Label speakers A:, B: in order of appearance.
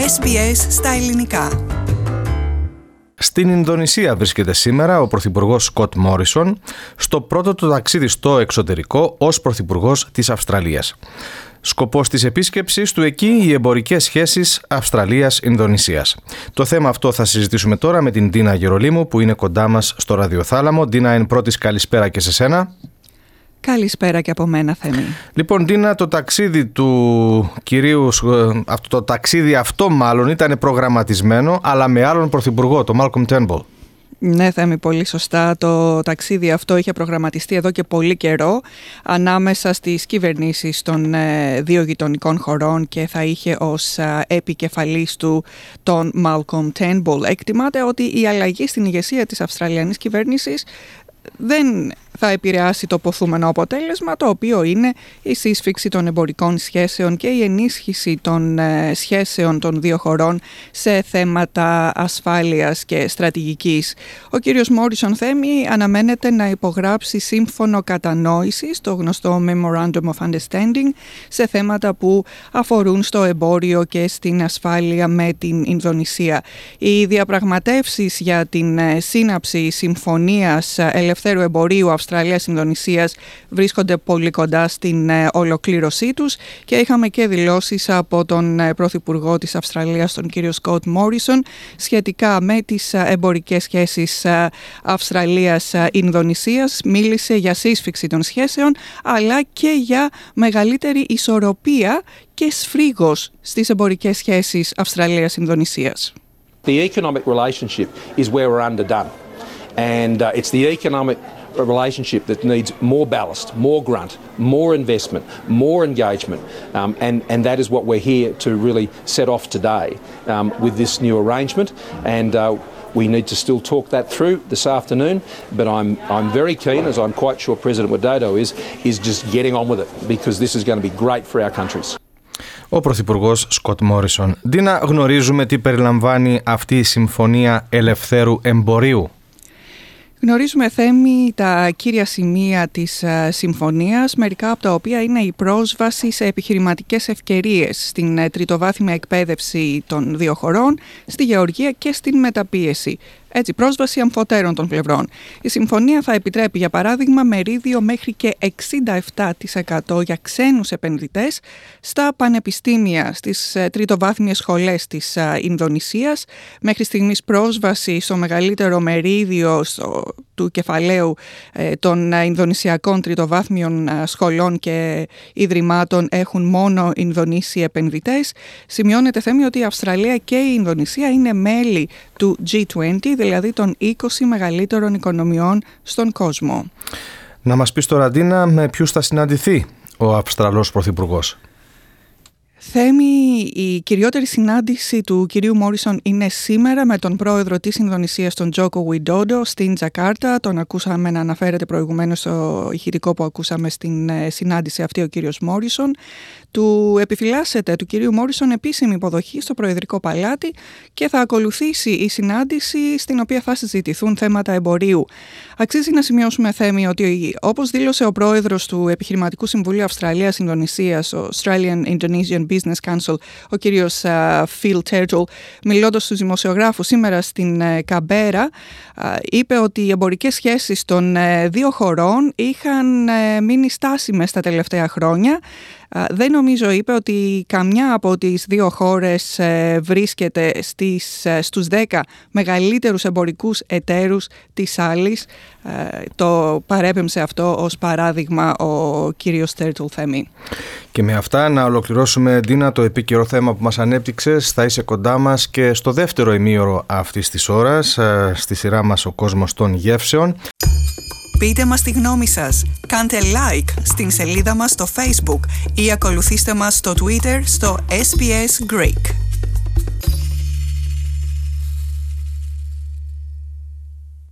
A: SBS στα ελληνικά.
B: Στην Ινδονησία βρίσκεται σήμερα ο Πρωθυπουργός Σκοτ Μόρισον στο πρώτο του ταξίδι στο εξωτερικό ως Πρωθυπουργός της Αυστραλίας. Σκοπός της επίσκεψης του εκεί οι εμπορικές σχέσεις Αυστραλίας-Ινδονησίας. Το θέμα αυτό θα συζητήσουμε τώρα με την Ντίνα Γερολίμου που είναι κοντά μας στο ραδιοθάλαμο. Ντίνα, εν πρώτης καλησπέρα και σε σένα.
C: Καλησπέρα και από μένα, Θέμη.
B: Λοιπόν, Ντίνα, το ταξίδι του κυρίου, το ταξίδι αυτό μάλλον ήταν προγραμματισμένο, αλλά με άλλον πρωθυπουργό, τον Μάλκομ Τέρνμπουλ.
C: Ναι, Θέμη, πολύ σωστά. Το ταξίδι αυτό είχε προγραμματιστεί εδώ και πολύ καιρό ανάμεσα στις κυβερνήσεις των δύο γειτονικών χωρών και θα είχε ως επικεφαλής του τον Μάλκομ Τέρνμπουλ. Εκτιμάται ότι η αλλαγή στην ηγεσία της Αυστραλιανής κυβέρνησης δεν θα επηρεάσει το ποθούμενο αποτέλεσμα, το οποίο είναι η σύσφιξη των εμπορικών σχέσεων και η ενίσχυση των σχέσεων των δύο χωρών σε θέματα ασφάλειας και στρατηγικής. Ο κύριος Μόρισον, Θέμη, αναμένεται να υπογράψει σύμφωνο κατανόησης, το γνωστό Memorandum of Understanding, σε θέματα που αφορούν στο εμπόριο και στην ασφάλεια με την Ινδονησία. Οι διαπραγματεύσεις για την σύναψη συμφωνίας ελευθέρου εμπορίου Αυστραλίας-Ινδονησίας βρίσκονται πολύ κοντά στην ολοκλήρωσή τους και είχαμε και δηλώσεις από τον Πρωθυπουργό της Αυστραλίας, τον κύριο Σκοτ Μόρισον, σχετικά με τις εμπορικές σχέσεις Αυστραλίας-Ινδονησίας. Μίλησε για σύσφιξη των σχέσεων, αλλά και για μεγαλύτερη ισορροπία και σφρίγος στις εμπορικές σχέσεις Αυστραλίας-Ινδονησίας.
D: The economic relationship is where we're underdone. And it's the economic relationship that needs more ballast, more grunt, more investment, more engagement. And that is what we're here to really set off today with this new arrangement. And we need to still talk that through this afternoon. But I'm very keen, as I'm quite sure President Widodo is just getting on with it, because this is going to be great for our countries.
B: Ο Πρωθυπουργός Σκοτ Μόρισον. Ντίνα, γνωρίζουμε τι περιλαμβάνει αυτή η συμφωνία ελευθέρου εμπορίου?
C: Γνωρίζουμε, Θέμη, τα κύρια σημεία της συμφωνίας, μερικά από τα οποία είναι η πρόσβαση σε επιχειρηματικές ευκαιρίες στην τριτοβάθμια εκπαίδευση των δύο χωρών, στη γεωργία και στην μεταπίεση. Έτσι, πρόσβαση αμφωτέρων των πλευρών. Η συμφωνία θα επιτρέπει, για παράδειγμα, μερίδιο μέχρι και 67% για ξένους επενδυτές στα πανεπιστήμια, στις τριτοβάθμιες σχολές της Ινδονησίας. Μέχρι στιγμής πρόσβαση στο μεγαλύτερο μερίδιο του κεφαλαίου των Ινδονησιακών τριτοβάθμιων σχολών και ιδρυμάτων έχουν μόνο Ινδονήσιοι επενδυτές. Σημειώνεται, Θέμη, ότι η Αυστραλία και η Ινδονησία είναι μέλη του G20, δηλαδή των 20 μεγαλύτερων οικονομιών στον κόσμο.
B: Να μας πεις τώρα, Ντίνα, με ποιους θα συναντηθεί ο Αυστραλός Πρωθυπουργός?
C: Θέμη, η κυριότερη συνάντηση του κυρίου Μόρισον είναι σήμερα με τον πρόεδρο της Ινδονησίας, τον Τζόκο Ουιντόντο, στην Τζακάρτα. Τον ακούσαμε να αναφέρεται προηγουμένως στο ηχητικό που ακούσαμε στην συνάντηση αυτή ο κύριος Μόρισον. Του επιφυλάσσεται του κυρίου Μόρισον επίσημη υποδοχή στο Προεδρικό Παλάτι και θα ακολουθήσει η συνάντηση στην οποία θα συζητηθούν θέματα εμπορίου. Αξίζει να σημειώσουμε, Θέμη, ότι όπως δήλωσε ο πρόεδρος του Επιχειρηματικού Συμβουλίου Αυστραλίας-Ινδονησίας, ο Australian Indonesian Business Council, ο κύριος Phil Turtle, μιλώντας στους δημοσιογράφους σήμερα στην Καμπέρα, είπε ότι οι εμπορικές σχέσεις των δύο χωρών είχαν μείνει στάσιμες τα τελευταία χρόνια. Δεν νομίζω, είπε, ότι καμιά από τις δύο χώρες βρίσκεται στους 10 μεγαλύτερους εμπορικούς εταίρους της άλλης. Το παρέπεμψε αυτό ως παράδειγμα ο κύριος Τέρτουλ, Θέμη.
B: Και με αυτά να ολοκληρώσουμε, Ντίνα, το επίκαιρο θέμα που μας ανέπτυξες. Θα είσαι κοντά μας και στο δεύτερο ημίωρο αυτής της ώρας, στη σειρά μας «Ο κόσμος των γεύσεων».
A: Πείτε μας τη γνώμη σας, κάντε like στην σελίδα μας στο Facebook ή ακολουθήστε μας στο Twitter στο SBS Greek.